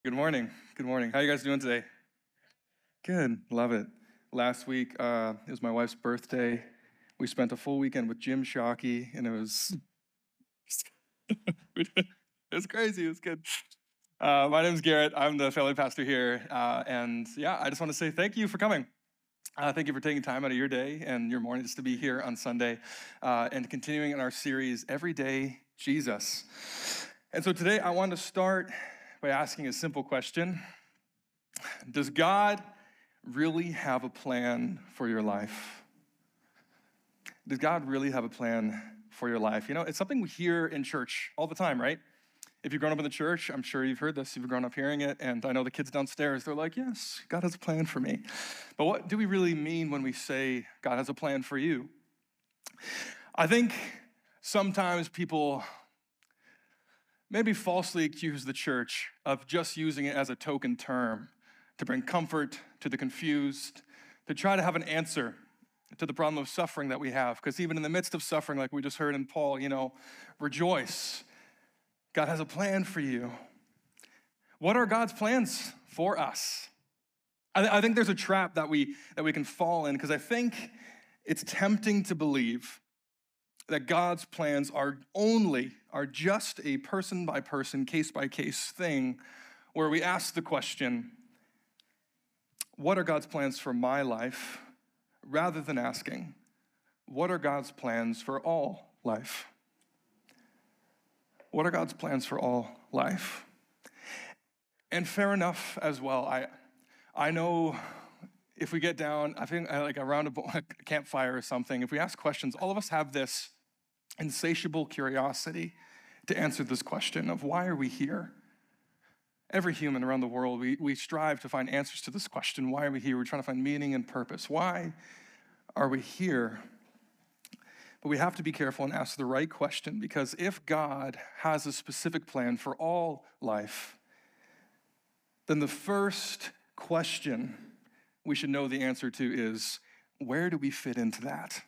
Good morning. Good morning. How you guys doing today? Good. Love it. Last week, it was my wife's birthday. We spent a full weekend with Jim Shockey, and it was it was crazy. It was good. My name's Garrett. I'm the family pastor here, and yeah, I just want to say thank you for coming. Thank you for taking time out of your day and your mornings to be here on Sunday, and continuing in our series, Everyday Jesus. And so today, I want to start by asking a simple question. Does God really have a plan for your life? Does God really have a plan for your life? You know, it's something we hear in church all the time, right? If you've grown up in the church, I'm sure you've heard this, you've grown up hearing it, and I know the kids downstairs, they're like, yes, God has a plan for me. But what do we really mean when we say God has a plan for you? I think sometimes people maybe falsely accuse the church of just using it as a token term to bring comfort to the confused, to try to have an answer to the problem of suffering that we have. Because even in the midst of suffering, like we just heard in Paul, rejoice. God has a plan for you. What are God's plans for us? I think there's a trap that we can fall in, because I think it's tempting to believe that God's plans are just a person by person, case by case thing, where we ask the question, what are God's plans for my life, rather than asking, what are God's plans for all life? What are God's plans for all life? And fair enough as well. I know if we get down, I think like around a campfire or something, if we ask questions, all of us have this insatiable curiosity to answer this question of why are we here? Every human around the world, we strive to find answers to this question. Why are we here? We're trying to find meaning and purpose. Why are we here? But we have to be careful and ask the right question, because if God has a specific plan for all life, then the first question we should know the answer to is, where do we fit into that?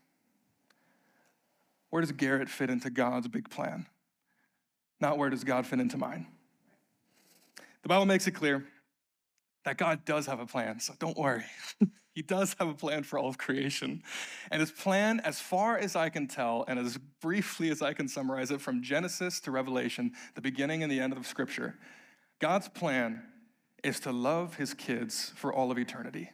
Where does Garrett fit into God's big plan? Not where does God fit into mine? The Bible makes it clear that God does have a plan, so don't worry. He does have a plan for all of creation. And his plan, as far as I can tell, and as briefly as I can summarize it from Genesis to Revelation, the beginning and the end of Scripture, God's plan is to love his kids for all of eternity.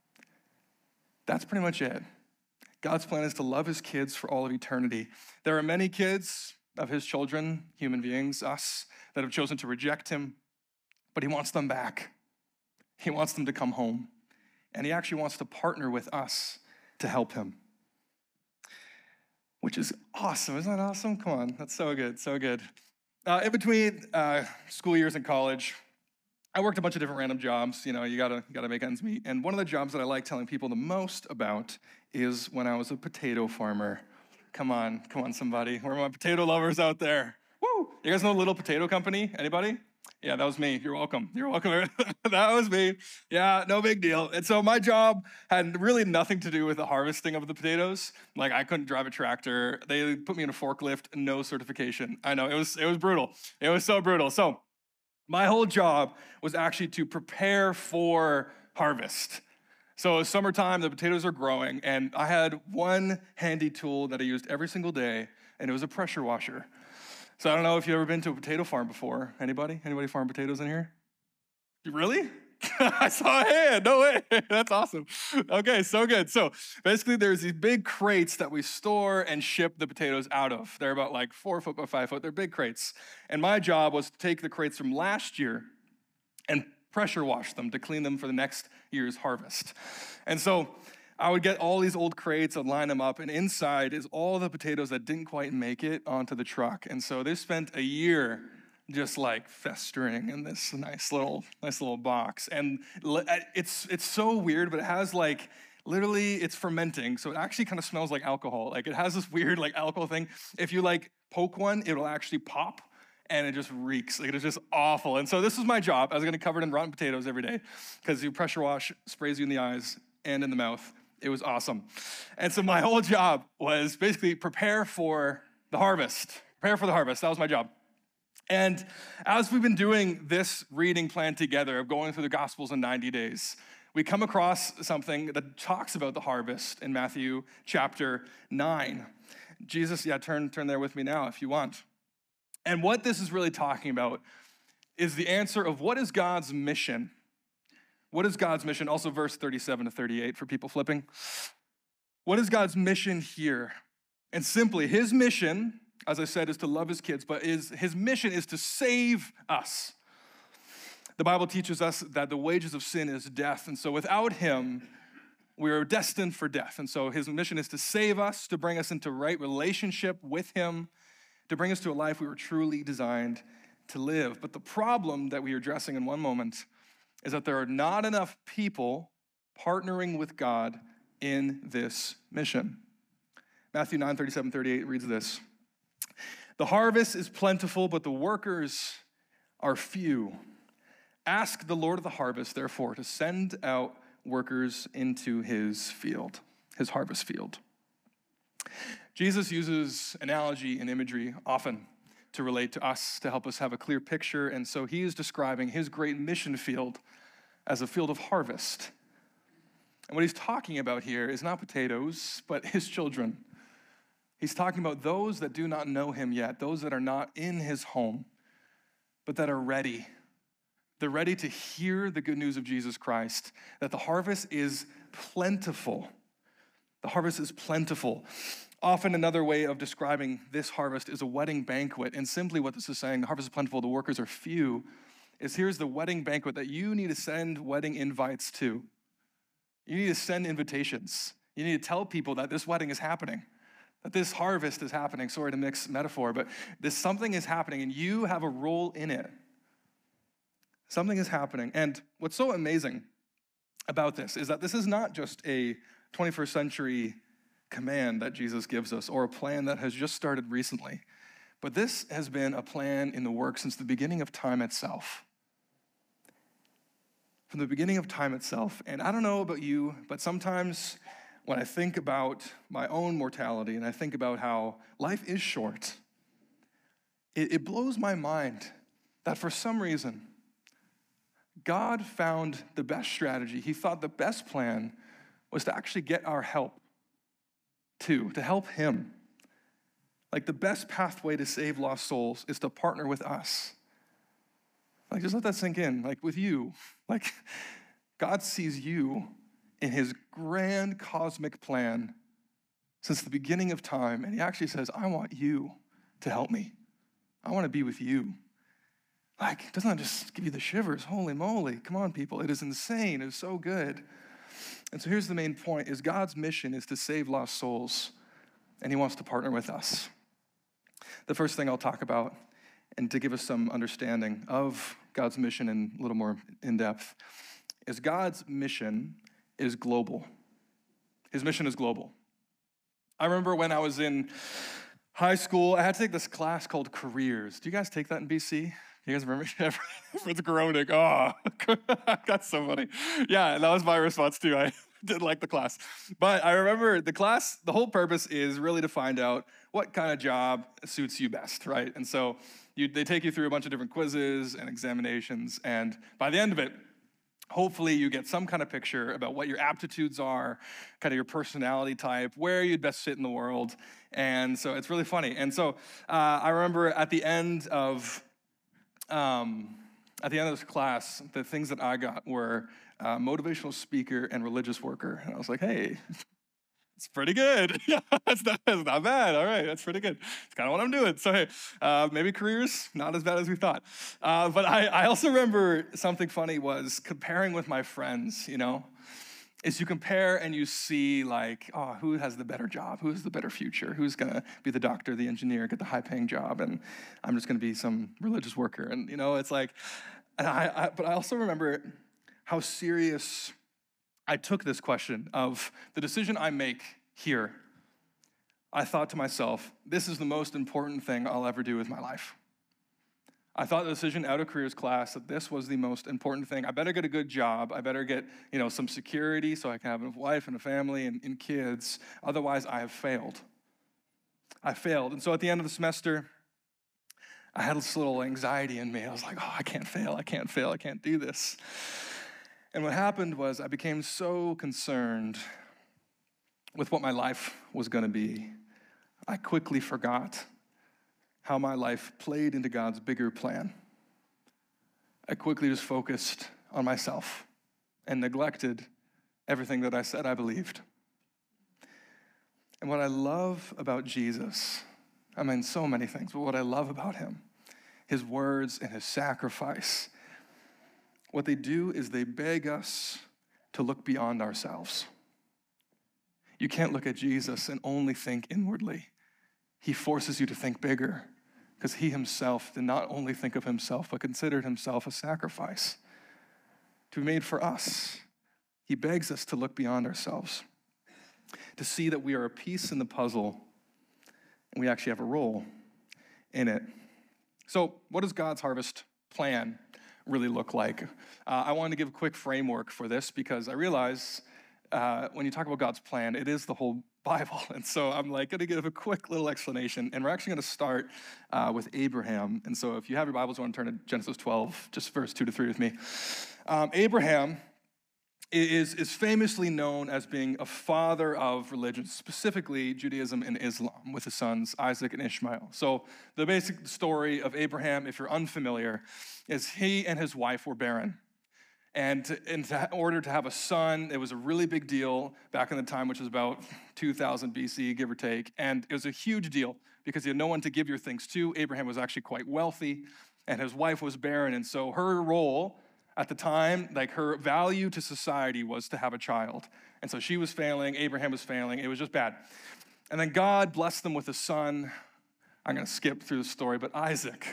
That's pretty much it. God's plan is to love his kids for all of eternity. There are many kids of his children, human beings, us, that have chosen to reject him, but he wants them back. He wants them to come home. And he actually wants to partner with us to help him, which is awesome. Isn't that awesome? Come on, that's so good, so good. In between school years in college, I worked a bunch of different random jobs. You know, you gotta make ends meet. And one of the jobs that I like telling people the most about is when I was a potato farmer. Come on, somebody. Where are my potato lovers out there? Woo! You guys know Little Potato Company? Anybody? Yeah, that was me. You're welcome. You're welcome. That was me. Yeah, no big deal. And so my job had really nothing to do with the harvesting of the potatoes. Like, I couldn't drive a tractor. They put me in a forklift, no certification. I know, it was brutal. It was so brutal. So my whole job was actually to prepare for harvest. So it's summertime, the potatoes are growing, and I had one handy tool that I used every single day, and it was a pressure washer. So I don't know if you've ever been to a potato farm before. Anybody? Anybody farm potatoes in here? You really? I saw a hand. No way. That's awesome. Okay, so good. So basically, there's these big crates that we store and ship the potatoes out of. They're about like 4 foot by 5 foot. They're big crates. And my job was to take the crates from last year and pressure wash them to clean them for the next year's harvest. And so I would get all these old crates and line them up, and inside is all the potatoes that didn't quite make it onto the truck. And so they spent a year just like festering in this nice little box. And it's so weird, but it has like, literally it's fermenting. So it actually kind of smells like alcohol. Like, it has this weird like alcohol thing. If you like poke one, it'll actually pop, and it just reeks. Like, it's just awful. And so this was my job. I was getting covered in rotten potatoes every day, because you pressure wash, sprays you in the eyes and in the mouth. It was awesome. And so my whole job was basically prepare for the harvest. Prepare for the harvest. That was my job. And as we've been doing this reading plan together of going through the Gospels in 90 days, we come across something that talks about the harvest in Matthew chapter 9. Jesus, turn there with me now if you want. And what this is really talking about is the answer of what is God's mission? What is God's mission? Also verse 37 to 38 for people flipping. What is God's mission here? And simply, his mission, as I said, is to love his kids, but his mission is to save us. The Bible teaches us that the wages of sin is death, and so without him, we are destined for death. And so his mission is to save us, to bring us into right relationship with him, to bring us to a life we were truly designed to live. But the problem that we are addressing in one moment is that there are not enough people partnering with God in this mission. Matthew 9, 37, 38 reads this. The harvest is plentiful, but the workers are few. Ask the Lord of the harvest, therefore, to send out workers into his field, his harvest field. Jesus uses analogy and imagery often to relate to us, to help us have a clear picture. And so he is describing his great mission field as a field of harvest. And what he's talking about here is not potatoes, but his children. He's talking about those that do not know him yet, those that are not in his home, but that are ready. They're ready to hear the good news of Jesus Christ, that the harvest is plentiful. The harvest is plentiful. Often another way of describing this harvest is a wedding banquet. And simply what this is saying, the harvest is plentiful, the workers are few, is here's the wedding banquet that you need to send wedding invites to. You need to send invitations. You need to tell people that this wedding is happening, that this harvest is happening. Sorry to mix metaphor, but something is happening and you have a role in it. Something is happening. And what's so amazing about this is that this is not just a 21st century command that Jesus gives us or a plan that has just started recently, but this has been a plan in the works since the beginning of time itself. From the beginning of time itself. And I don't know about you, but sometimes when I think about my own mortality and I think about how life is short, it blows my mind that for some reason, God found the best strategy. He thought the best plan was to actually get our help to help him. Like the best pathway to save lost souls is to partner with us. Like just let that sink in, like with you. Like God sees you in his grand cosmic plan since the beginning of time, and he actually says, I want you to help me. I want to be with you. Like, doesn't that just give you the shivers? Holy moly, come on, people. It is insane. It is so good. And so here's the main point, is God's mission is to save lost souls, and he wants to partner with us. The first thing I'll talk about, and to give us some understanding of God's mission in a little more in depth, is God's mission is global. His mission is global. I remember when I was in high school, I had to take this class called Careers. Do you guys take that in BC? You guys remember? Everyone's groaning. Oh, that's so funny. Yeah, that was my response too. I did like the class. But I remember the class, the whole purpose is really to find out what kind of job suits you best, right? And so they take you through a bunch of different quizzes and examinations, and by the end of it, hopefully you get some kind of picture about what your aptitudes are, kind of your personality type, where you'd best fit in the world. And so it's really funny. And so I remember at the end of this class, the things that I got were motivational speaker and religious worker. And I was like, hey, it's pretty good. It's not bad. All right, that's pretty good. It's kind of what I'm doing. So hey, maybe careers, not as bad as we thought. But I also remember something funny was comparing with my friends, is you compare and you see like, oh, who has the better job? Who has the better future? Who's gonna be the doctor, the engineer, get the high paying job? And I'm just gonna be some religious worker. And it's like, but I also remember how serious I took this question of the decision I make here. I thought to myself, this is the most important thing I'll ever do with my life. I thought the decision out of careers class that this was the most important thing. I better get a good job. I better get, some security so I can have a wife and a family and kids. Otherwise, I have failed. I failed. And so at the end of the semester, I had this little anxiety in me. I was like, oh, I can't fail, I can't fail, I can't do this. And what happened was I became so concerned with what my life was going to be. I quickly forgot how my life played into God's bigger plan. I quickly just focused on myself and neglected everything that I said I believed. And what I love about Jesus, I mean, so many things, but what I love about him, his words and his sacrifice, what they do is they beg us to look beyond ourselves. You can't look at Jesus and only think inwardly. He forces you to think bigger because he himself did not only think of himself, but considered himself a sacrifice to be made for us. He begs us to look beyond ourselves, to see that we are a piece in the puzzle and we actually have a role in it. So what does God's harvest plan really look like? I wanted to give a quick framework for this because I realize when you talk about God's plan, it is the whole Bible. And so I'm like going to give a quick little explanation. And we're actually going to start with Abraham. And so if you have your Bibles, you want to turn to Genesis 12, just verse 2 to 3 with me. Abraham is famously known as being a father of religion, specifically Judaism and Islam, with his sons Isaac and Ishmael. So the basic story of Abraham, if you're unfamiliar, is he and his wife were barren. And in order to have a son, it was a really big deal back in the time, which was about 2000 BC, give or take. And it was a huge deal because you had no one to give your things to. Abraham was actually quite wealthy, and his wife was barren. And so her role at the time, like her value to society was to have a child. And so she was failing, Abraham was failing, it was just bad. And then God blessed them with a son. I'm gonna skip through the story, but Isaac.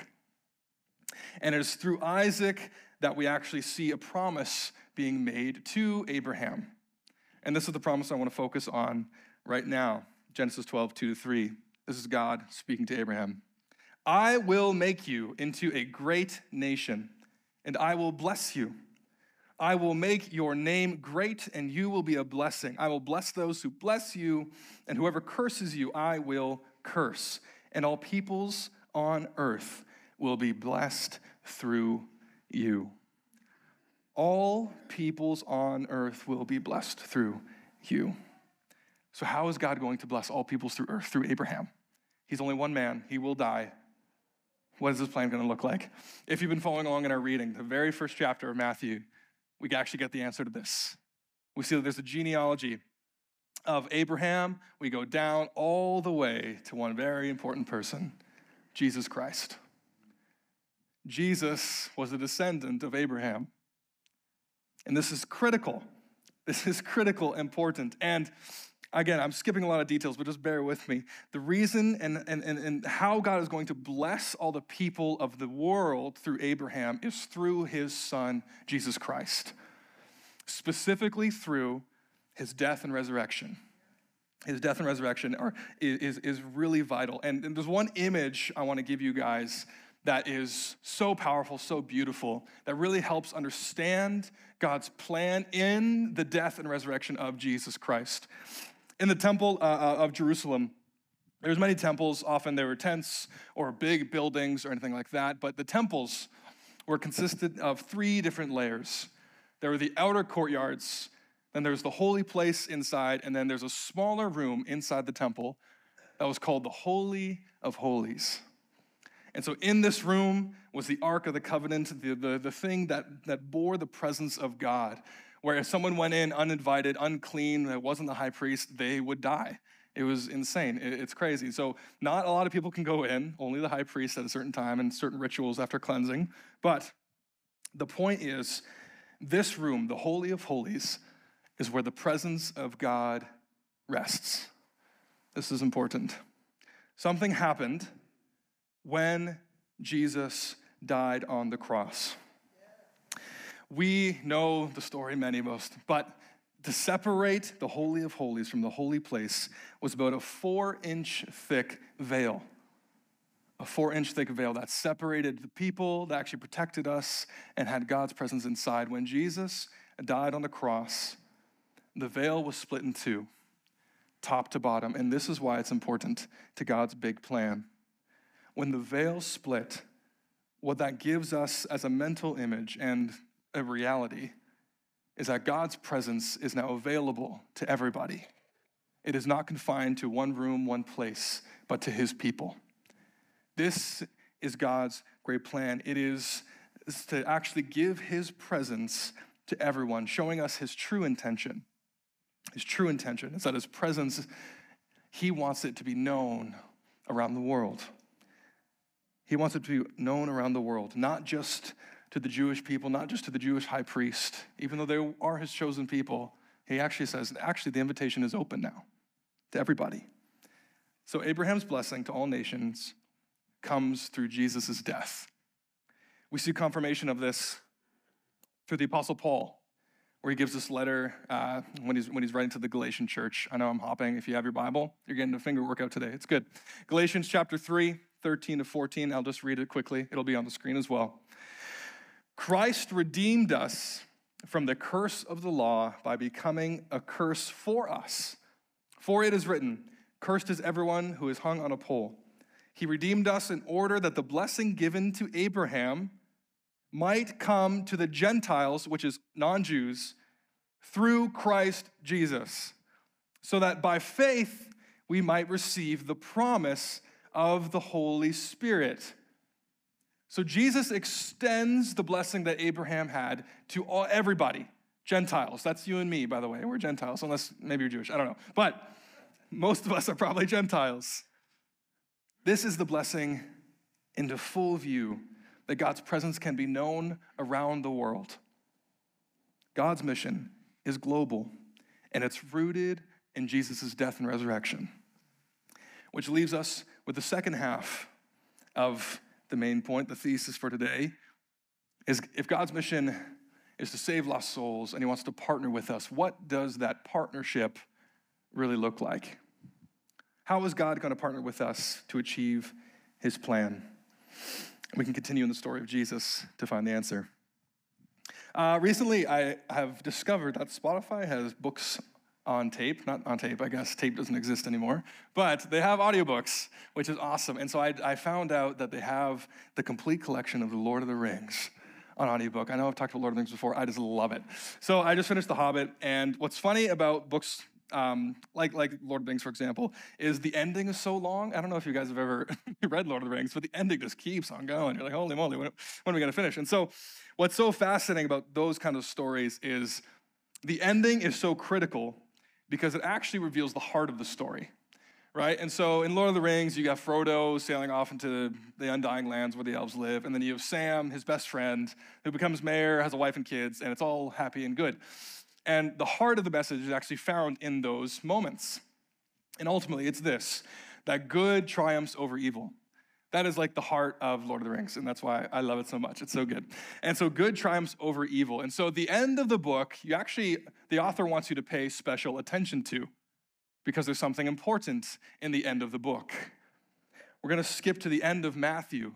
And it is through Isaac that we actually see a promise being made to Abraham. And this is the promise I want to focus on right now. Genesis 12, 2-3. This is God speaking to Abraham. I will make you into a great nation, and I will bless you. I will make your name great, and you will be a blessing. I will bless those who bless you, and whoever curses you, I will curse. And all peoples on earth will be blessed through you. All peoples on earth will be blessed through you. So how is God going to bless all peoples through earth? Through Abraham. He's only one man. He will die. What is this plan going to look like? If you've been following along in our reading, the very first chapter of Matthew, we actually get the answer to this. We see that there's a genealogy of Abraham. We go down all the way to one very important person, Jesus Christ. Jesus was a descendant of Abraham. And this is critical. This is critical, important. And again, I'm skipping a lot of details, but just bear with me. The reason and how God is going to bless all the people of the world through Abraham is through his son, Jesus Christ. Specifically through his death and resurrection. His death and resurrection is really vital. And there's one image I want to give you guys that is so powerful, so beautiful, that really helps understand God's plan in the death and resurrection of Jesus Christ. In the temple of Jerusalem, there's many temples. Often there were tents or big buildings or anything like that, but the temples were consisted of 3 different layers. There were the outer courtyards, then there's the holy place inside, and then there's a smaller room inside the temple that was called the Holy of Holies. And so in this room was the Ark of the Covenant, the thing that bore the presence of God, where if someone went in uninvited, unclean, that wasn't the high priest, they would die. It was insane. It's crazy. So not a lot of people can go in, only the high priest at a certain time and certain rituals after cleansing. But the point is, this room, the Holy of Holies, is where the presence of God rests. This is important. Something happened when Jesus died on the cross. We know the story, many of us, but to separate the Holy of Holies from the holy place was about a 4-inch thick veil. A 4-inch thick veil that separated the people, that actually protected us and had God's presence inside. When Jesus died on the cross, the veil was split in 2, top to bottom, and this is why it's important to God's big plan. When the veil split, what that gives us as a mental image and a reality is that God's presence is now available to everybody. It is not confined to one room, one place, but to his people. This is God's great plan. It is to actually give his presence to everyone, showing us his true intention. His true intention is that his presence, he wants it to be known around the world. He wants it to be known around the world, not just to the Jewish people, not just to the Jewish high priest. Even though they are his chosen people, he actually says, the invitation is open now to everybody. So Abraham's blessing to all nations comes through Jesus' death. We see confirmation of this through the Apostle Paul, where he gives this letter when he's writing to the Galatian church. I know I'm hopping. If you have your Bible, you're getting a finger workout today. It's good. Galatians chapter 3, 13 to 14. I'll just read it quickly. It'll be on the screen as well. Christ redeemed us from the curse of the law by becoming a curse for us. For it is written, cursed is everyone who is hung on a pole. He redeemed us in order that the blessing given to Abraham might come to the Gentiles, which is non-Jews, through Christ Jesus, so that by faith we might receive the promise of the Holy Spirit. So Jesus extends the blessing that Abraham had to everybody, Gentiles. That's you and me, by the way. We're Gentiles, unless maybe you're Jewish. I don't know. But most of us are probably Gentiles. This is the blessing into full view, that God's presence can be known around the world. God's mission is global, and it's rooted in Jesus' death and resurrection, which leaves us with the second half of the main point, the thesis for today, is if God's mission is to save lost souls and he wants to partner with us, what does that partnership really look like? How is God going to partner with us to achieve his plan? We can continue in the story of Jesus to find the answer. Recently, I have discovered that Spotify has books on tape, not on tape, I guess tape doesn't exist anymore, but they have audiobooks, which is awesome. And so I found out that they have the complete collection of The Lord of the Rings on audiobook. I know I've talked about Lord of the Rings before, I just love it. So I just finished The Hobbit, and what's funny about books like Lord of the Rings, for example, is the ending is so long. I don't know if you guys have ever read Lord of the Rings, but the ending just keeps on going. You're like, holy moly, when are we gonna finish? And so what's so fascinating about those kind of stories is the ending is so critical because it actually reveals the heart of the story, right? And so in Lord of the Rings, you got Frodo sailing off into the Undying Lands where the elves live, and then you have Sam, his best friend, who becomes mayor, has a wife and kids, and it's all happy and good. And the heart of the message is actually found in those moments. And ultimately, it's this, that good triumphs over evil. That is like the heart of Lord of the Rings, and that's why I love it so much. It's so good. And so good triumphs over evil. And so at the end of the book, the author wants you to pay special attention to, because there's something important in the end of the book. We're going to skip to the end of Matthew,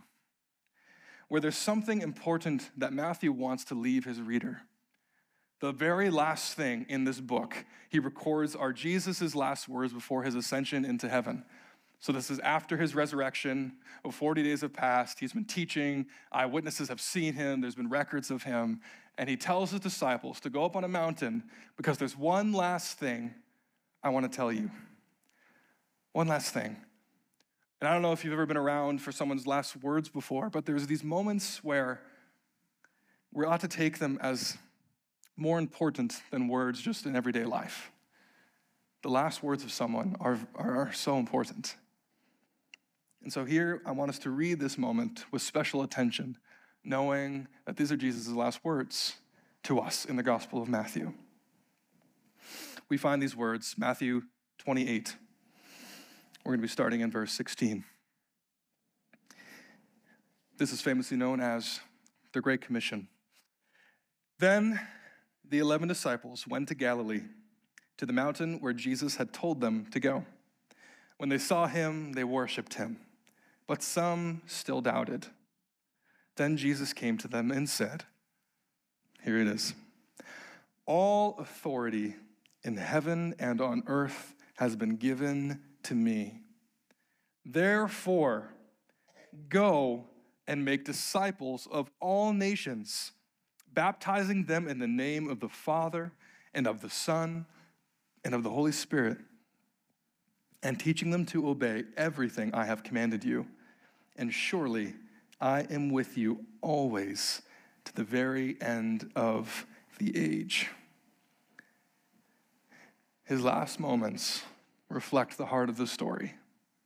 where there's something important that Matthew wants to leave his reader. The very last thing in this book, he records are Jesus' last words before his ascension into heaven. So this is after his resurrection. 40 days have passed. He's been teaching. Eyewitnesses have seen him. There's been records of him. And he tells his disciples to go up on a mountain because there's one last thing I want to tell you. One last thing. And I don't know if you've ever been around for someone's last words before, but there's these moments where we ought to take them as more important than words just in everyday life. The last words of someone are so important. And so here, I want us to read this moment with special attention, knowing that these are Jesus' last words to us in the Gospel of Matthew. We find these words, Matthew 28. We're going to be starting in verse 16. This is famously known as the Great Commission. Then the 11 disciples went to Galilee, to the mountain where Jesus had told them to go. When they saw him, they worshiped him, but some still doubted. Then Jesus came to them and said, here it is, all authority in heaven and on earth has been given to me. Therefore, go and make disciples of all nations, baptizing them in the name of the Father and of the Son and of the Holy Spirit, and teaching them to obey everything I have commanded you. And surely I am with you always to the very end of the age. His last moments reflect the heart of the story.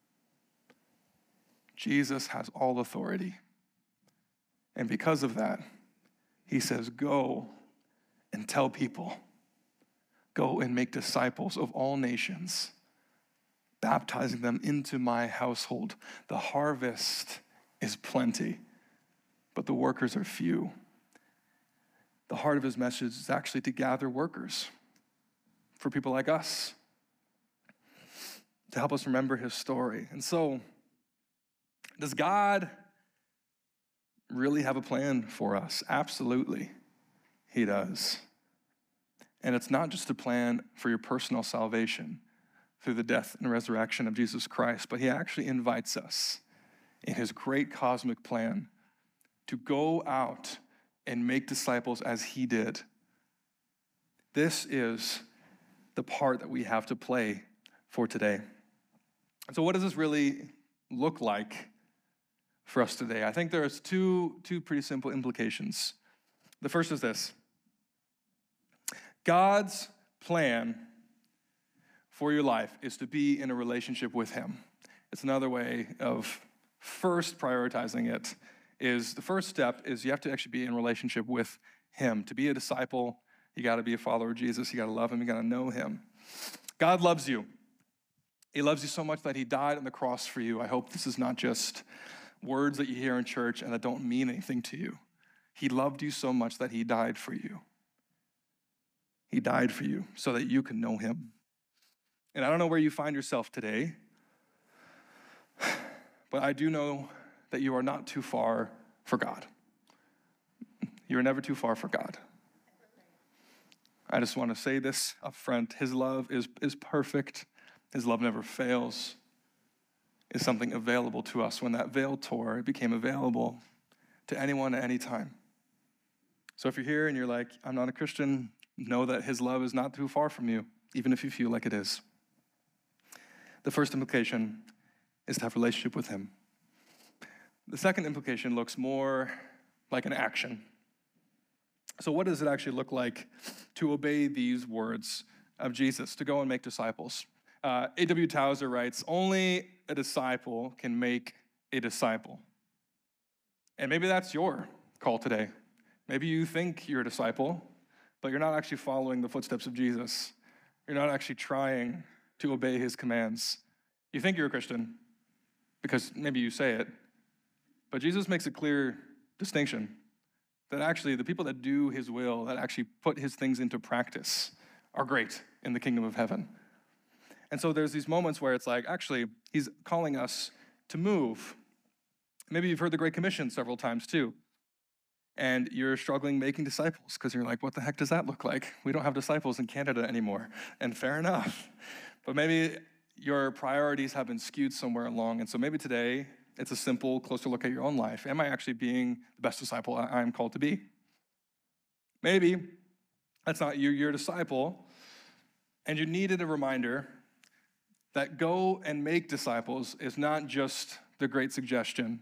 Jesus has all authority. And because of that, he says, go and tell people. Go and make disciples of all nations, baptizing them into my household. The harvest is plenty, but the workers are few. The heart of his message is actually to gather workers for people like us, to help us remember his story. And so, does God really have a plan for us? Absolutely, he does. And it's not just a plan for your personal salvation through the death and resurrection of Jesus Christ, but he actually invites us in his great cosmic plan to go out and make disciples as he did. This is the part that we have to play for today. So what does this really look like for us today? I think there's two pretty simple implications. The first is this: God's plan for your life is to be in a relationship with him. It's another way of first prioritizing it. Is the first step is you have to actually be in relationship with him. To be a disciple, you got to be a follower of Jesus. You got to love him. You got to know him. God loves you. He loves you so much that he died on the cross for you. I hope this is not just words that you hear in church and that don't mean anything to you. He loved you so much that he died for you. He died for you so that you can know him. And I don't know where you find yourself today, but I do know that you are not too far for God. You are never too far for God. I just want to say this up front. His love is perfect. His love never fails. It's something available to us. When that veil tore, it became available to anyone at any time. So if you're here and you're like, I'm not a Christian, know that his love is not too far from you, even if you feel like it is. The first implication is to have a relationship with him. The second implication looks more like an action. So what does it actually look like to obey these words of Jesus, to go and make disciples? A.W. Tozer writes, only a disciple can make a disciple. And maybe that's your call today. Maybe you think you're a disciple, but you're not actually following the footsteps of Jesus. You're not actually trying to obey his commands. You think you're a Christian because maybe you say it, but Jesus makes a clear distinction that actually the people that do his will, that actually put his things into practice, are great in the kingdom of heaven. And so there's these moments where it's like, actually, he's calling us to move. Maybe you've heard the Great Commission several times too, and you're struggling making disciples because you're like, what the heck does that look like? We don't have disciples in Canada anymore. And fair enough. But maybe your priorities have been skewed somewhere along. And so maybe today, it's a simple, closer look at your own life. Am I actually being the best disciple I am called to be? Maybe that's not you, you're a disciple, and you needed a reminder that go and make disciples is not just the great suggestion.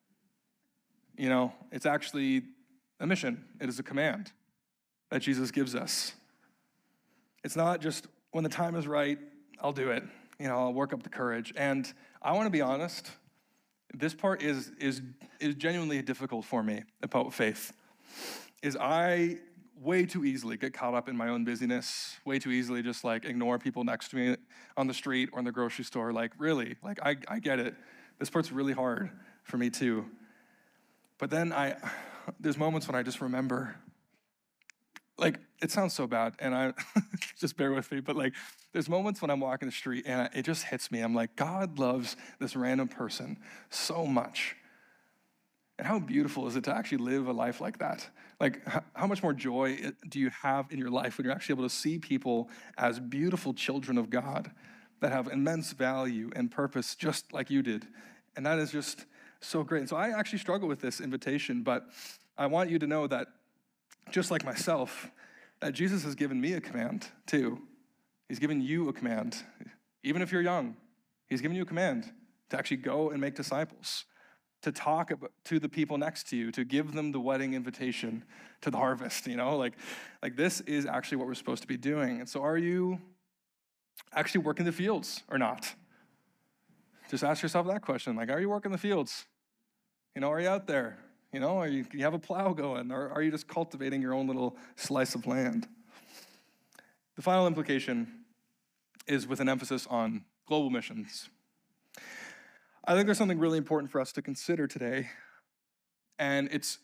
You know, it's actually a mission. It is a command that Jesus gives us. It's not just when the time is right, I'll do it. You know, I'll work up the courage. And I want to be honest, this part is genuinely difficult for me about faith. Is I way too easily get caught up in my own busyness, way too easily just like ignore people next to me on the street or in the grocery store. Like really, like I get it. This part's really hard for me too. But then there's moments when I just remember, like, it sounds so bad, and I just bear with me, but like, there's moments when I'm walking the street and it just hits me. I'm like, God loves this random person so much. And how beautiful is it to actually live a life like that? Like, how much more joy do you have in your life when you're actually able to see people as beautiful children of God that have immense value and purpose just like you did? And that is just So great. And so I actually struggle with this invitation, but I want you to know that just like myself, that Jesus has given me a command too. He's given you a command. Even if you're young, he's given you a command to actually go and make disciples, to talk to the people next to you, to give them the wedding invitation to the harvest, like this is actually what we're supposed to be doing. And so are you actually working the fields or not? Just ask yourself that question. Like, are you working the fields? Are you out there? Are you have a plow going, or are you just cultivating your own little slice of land? The final implication is with an emphasis on global missions. I think there's something really important for us to consider today, and it's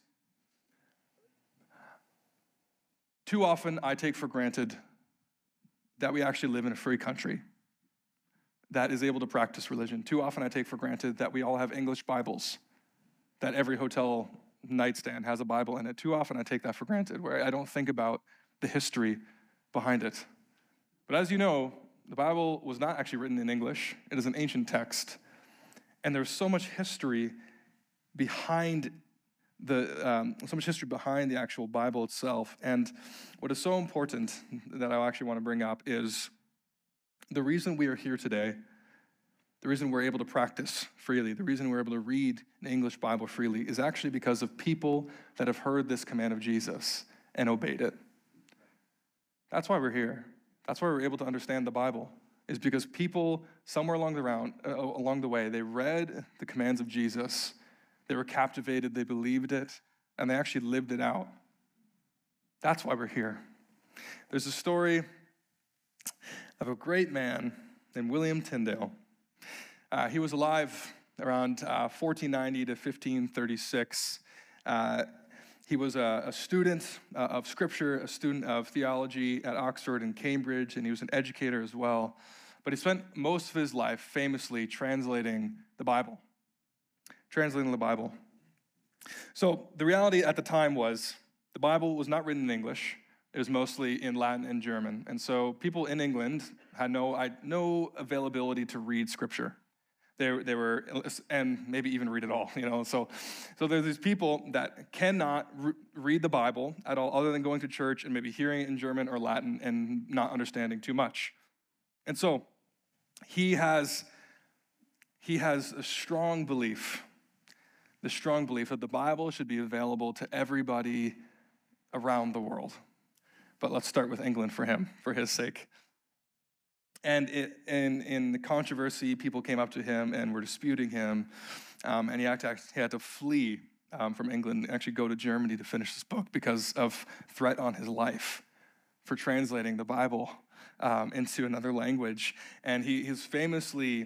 too often I take for granted that we actually live in a free country that is able to practice religion. Too often I take for granted that we all have English Bibles, that every hotel nightstand has a Bible in it. Too often I take that for granted, where I don't think about the history behind it. But as you know, the Bible was not actually written in English. It is an ancient text. And there's so much history behind the actual Bible itself. And what is so important that I actually want to bring up is the reason we are here today, the reason we're able to practice freely, the reason we're able to read an English Bible freely is actually because of people that have heard this command of Jesus and obeyed it. That's why we're here. That's why we're able to understand the Bible, is because people somewhere along the way, they read the commands of Jesus, they were captivated, they believed it, and they actually lived it out. That's why we're here. There's a story of a great man named William Tyndale. He was alive around 1490 to 1536. He was a student of Scripture, a student of theology at Oxford and Cambridge, and he was an educator as well. But he spent most of his life famously translating the Bible. So the reality at the time was the Bible was not written in English. It was mostly in Latin and German. And so people in England had no availability to read Scripture. They were, and maybe even read it all, So there's these people that cannot read the Bible at all, other than going to church and maybe hearing it in German or Latin and not understanding too much. And so he has a strong belief, that the Bible should be available to everybody around the world. But let's start with England for him, for his sake. And in the controversy, people came up to him and were disputing him, and he had to flee from England and actually go to Germany to finish this book because of threat on his life for translating the Bible into another language. And he famously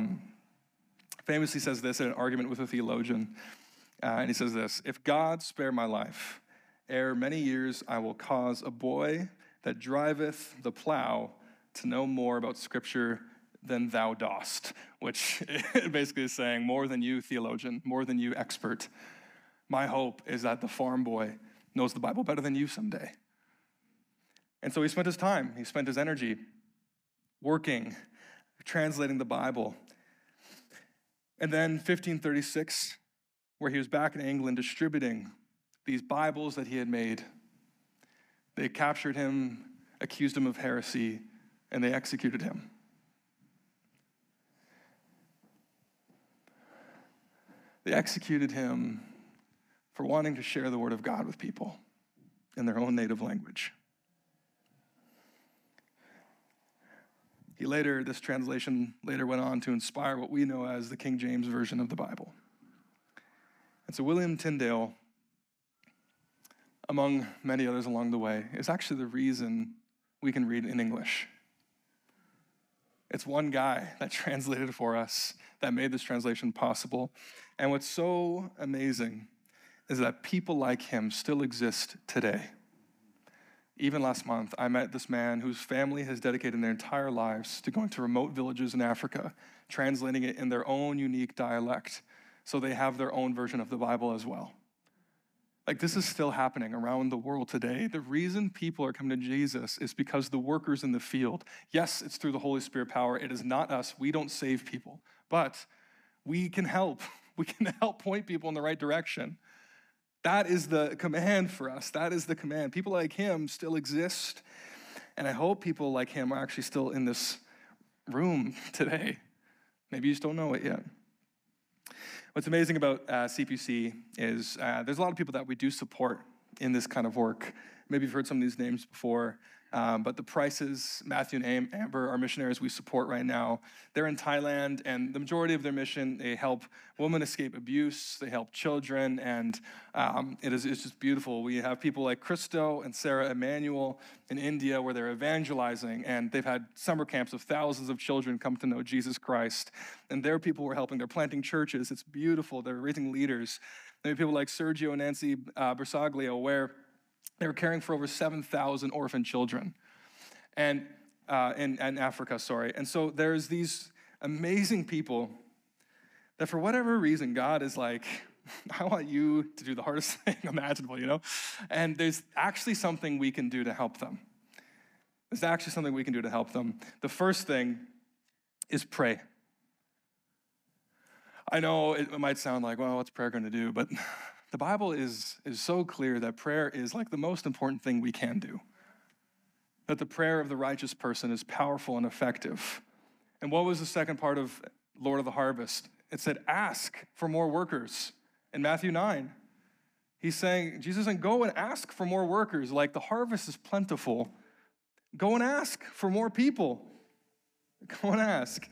says this in an argument with a theologian, and he says this: "If God spare my life, ere many years I will cause a boy that driveth the plow to know more about Scripture than thou dost," which basically is saying, more than you, theologian, more than you, expert. My hope is that the farm boy knows the Bible better than you someday. And so he spent his energy working, translating the Bible. And then 1536, where he was back in England distributing these Bibles that he had made, they captured him, accused him of heresy, and they executed him. They executed him for wanting to share the word of God with people in their own native language. This translation later went on to inspire what we know as the King James Version of the Bible. And so William Tyndale, among many others along the way, is actually the reason we can read in English. It's one guy that translated for us, that made this translation possible. And what's so amazing is that people like him still exist today. Even last month, I met this man whose family has dedicated their entire lives to going to remote villages in Africa, translating it in their own unique dialect, so they have their own version of the Bible as well. Like, this is still happening around the world today. The reason people are coming to Jesus is because the workers in the field, yes, it's through the Holy Spirit power. It is not us. We don't save people, but we can help. We can help point people in the right direction. That is the command for us. That is the command. People like him still exist. And I hope people like him are actually still in this room today. Maybe you just don't know it yet. What's amazing about CPC is there's a lot of people that we do support in this kind of work. Maybe you've heard some of these names before, but the Prices, Matthew and Amber, are missionaries we support right now. They're in Thailand, and the majority of their mission, they help women escape abuse, they help children, and it's just beautiful. We have people like Christo and Sarah Emanuel in India where they're evangelizing, and they've had summer camps of thousands of children come to know Jesus Christ, and their people were helping. They're planting churches. It's beautiful. They're raising leaders. There are people like Sergio and Nancy Bersaglio, where they were caring for over 7,000 orphan children and in Africa, sorry. And so there's these amazing people that for whatever reason, God is like, I want you to do the hardest thing imaginable, you know? And there's actually something we can do to help them. There's actually something we can do to help them. The first thing is pray. I know it might sound like, well, what's prayer going to do? But the Bible is so clear that prayer is like the most important thing we can do. That the prayer of the righteous person is powerful and effective. And what was the second part of Lord of the Harvest? It said, ask for more workers. In Matthew 9, he's saying, Jesus saying, go and ask for more workers. Like the harvest is plentiful. Go and ask for more people. Go and ask.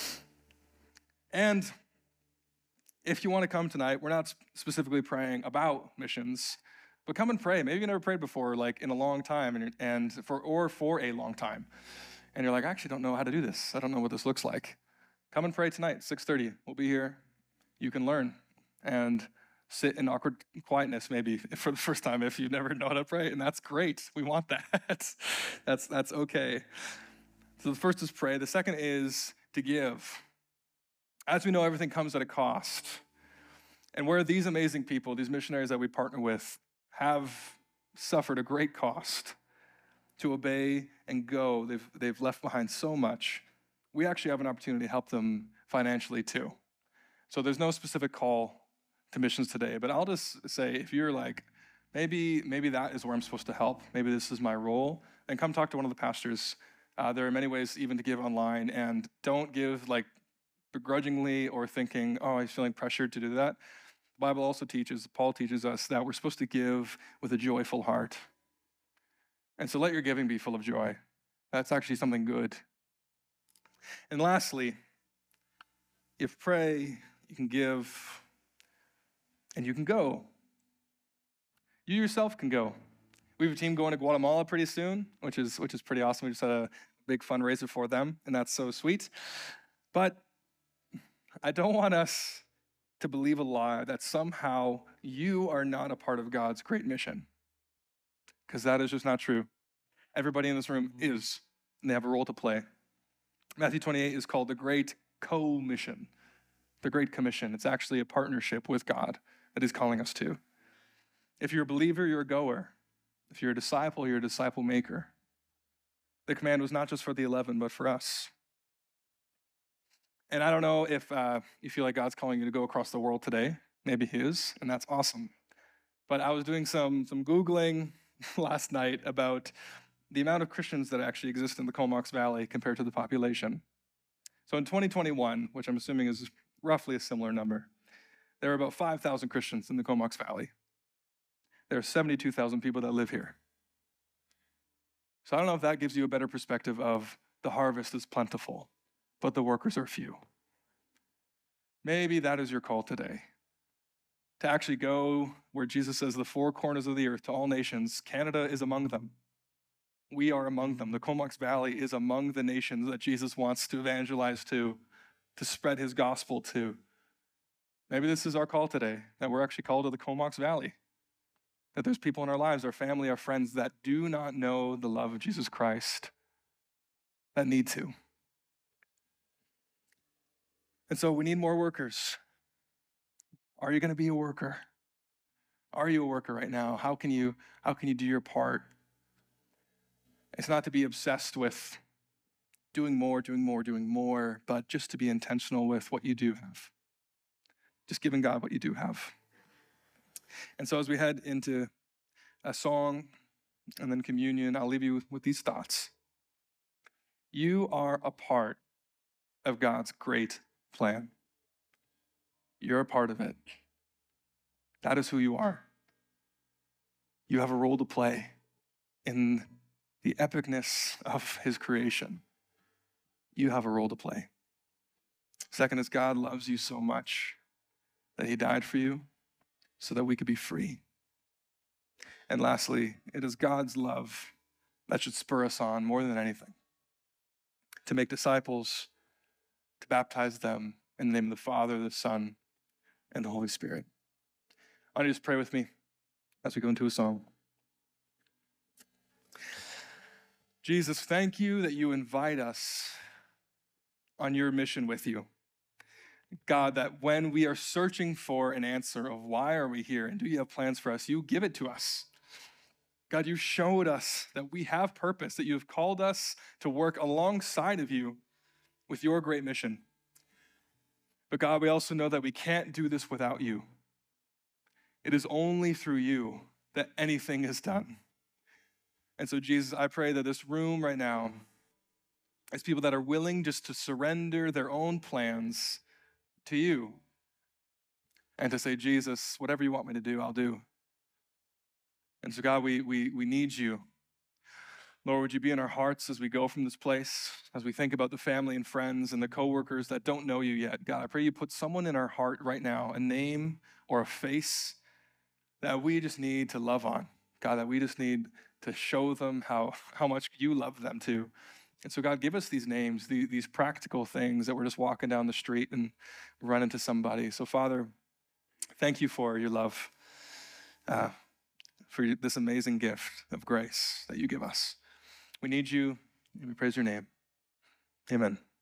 And if you want to come tonight, we're not specifically praying about missions, but come and pray. Maybe you never prayed before, like in a long time, or for a long time. And you're like, I actually don't know how to do this. I don't know what this looks like. Come and pray tonight, 6:30. We'll be here. You can learn and sit in awkward quietness maybe for the first time if you never know how to pray, and that's great. We want that. That's okay. So the first is pray. The second is to give. As we know, everything comes at a cost. And where these amazing people, these missionaries that we partner with, have suffered a great cost to obey and go, they've left behind so much, we actually have an opportunity to help them financially too. So there's no specific call to missions today, but I'll just say, if you're like, maybe that is where I'm supposed to help, maybe this is my role, then come talk to one of the pastors. There are many ways even to give online, and don't give like begrudgingly or thinking, oh, I'm feeling pressured to do that. The Bible also teaches, Paul teaches us that we're supposed to give with a joyful heart. And so let your giving be full of joy. That's actually something good. And lastly, you pray, you can give, and you can go. You yourself can go. We have a team going to Guatemala pretty soon, which is pretty awesome. We just had a big fundraiser for them, and that's so sweet. But I don't want us to believe a lie that somehow you are not a part of God's great mission, because that is just not true. Everybody in this room is, and they have a role to play. Matthew 28 is called the Great Co-Mission, the Great Commission. It's actually a partnership with God that he's calling us to. If you're a believer, you're a goer. If you're a disciple, you're a disciple maker. The command was not just for the 11, but for us. And I don't know if you feel like God's calling you to go across the world today. Maybe he is, and that's awesome. But I was doing some Googling last night about the amount of Christians that actually exist in the Comox Valley compared to the population. So in 2021, which I'm assuming is roughly a similar number, there are about 5,000 Christians in the Comox Valley. There are 72,000 people that live here. So I don't know if that gives you a better perspective of the harvest is plentiful, but the workers are few. Maybe that is your call today, to actually go where Jesus says the four corners of the earth to all nations. Canada is among them. We are among them. The Comox Valley is among the nations that Jesus wants to evangelize to spread his gospel to. Maybe this is our call today, that we're actually called to the Comox Valley, that there's people in our lives, our family, our friends that do not know the love of Jesus Christ, that need to. And so we need more workers. Are you going to be a worker? Are you a worker right now? How can you do your part? It's not to be obsessed with doing more, but just to be intentional with what you do have. just giving God what you do have. And so as we head into a song and then communion, I'll leave you with these thoughts. You are a part of God's great plan. You're a part of it. That is who you are. You have a role to play in the epicness of his creation. You have a role to play. Second is God loves you so much that he died for you so that we could be free. And lastly, it is God's love that should spur us on more than anything to make disciples, to baptize them in the name of the Father, the Son, and the Holy Spirit. Why don't you just pray with me as we go into a song? Jesus, thank you that you invite us on your mission with you. God, that when we are searching for an answer of why are we here and do you have plans for us, you give it to us. God, you showed us that we have purpose, that you have called us to work alongside of you with your great mission. But God, we also know that we can't do this without you. It is only through you that anything is done. And so, Jesus, I pray that this room right now is people that are willing just to surrender their own plans to you and to say, Jesus, whatever you want me to do, I'll do. And so, God, we need you. Lord, would you be in our hearts as we go from this place, as we think about the family and friends and the coworkers that don't know you yet. God, I pray you put someone in our heart right now, a name or a face that we just need to love on. God, that we just need to show them how much you love them too. And so, God, give us these names, these practical things that we're just walking down the street and run into somebody. So, Father, thank you for your love, for this amazing gift of grace that you give us. We need you, and we praise your name. Amen.